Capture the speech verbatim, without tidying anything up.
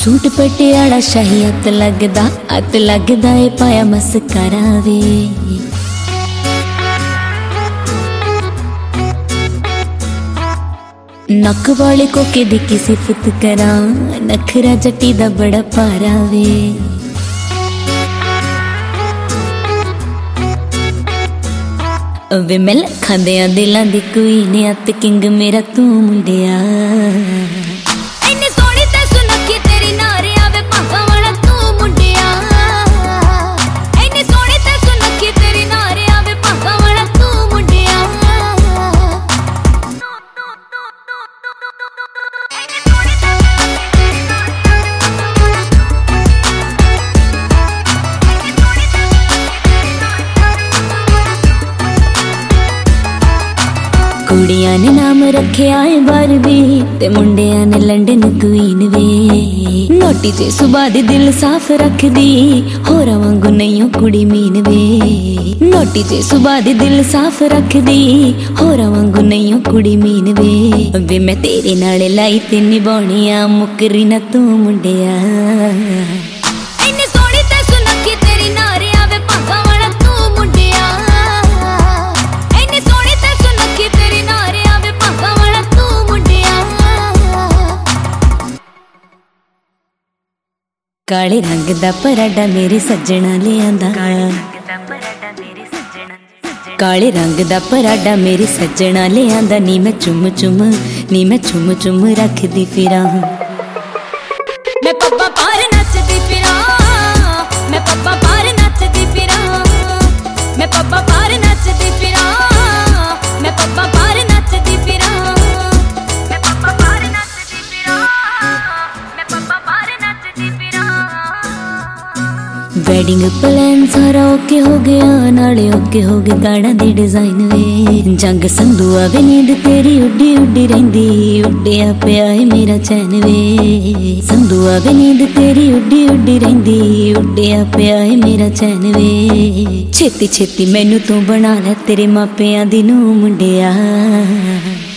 Suit Patiala शाही हथ लगदा हथ लगदा ए पाया मस्करा वे नक वाले कोके दी की सिफत करा नखरा जट्टी दा बड़ा पारा वे वे मैं लखां दिलां दी कोई ने अत किंग मेरा तू मुंडिया कुड़ियां ने नाम रखे आए बारबी ते मुंडियां ने लंडन क्वीन वे नोटी जे सुबह दी दिल साफ रख दी होरा वांगू नहीं कुड़ी मीन वे नोटी जे सुबह दी दिल साफ रख दी होरा वांगू नहीं कुड़ी मीन वे वे मैं तेरे नाल लाई ते निभाउणियां मुकरी ना तू मुंडिया काले रंग दा पराडा मेरे सज्जना ले आंदा काले रंग दा पराडा मेरे सज्जना ले आंदा नी मैं चुम चुम नी मैं चुम चुम रखदी फिरां मैं पप्पा पार नचदी फिरां मैं पप्पा पार नचदी फिरां मैं पप्पा पार नचदी फिरां मैं पप्पा पार नचदी फिरां मैं पप्पा पार नचदी फिरां मैं पप्पा पार नचदी फिरां वेडिंग प्लान सारा ओके हो गया नाले ओके हो गए गाड़ा दी डिजाइन वे जंग संधुआ वे नींद तेरी उड्डी उड्डी रहिंदी उड्डिया पिया है मेरा चैन वे संधुआ वे नींद तेरी उड्डी उड्डी रहिंदी उड्डिया पिया है मेरा चैन वे छेती छेती मैनू तू बना लै तेरे मापियां दी नूं मुंडिया।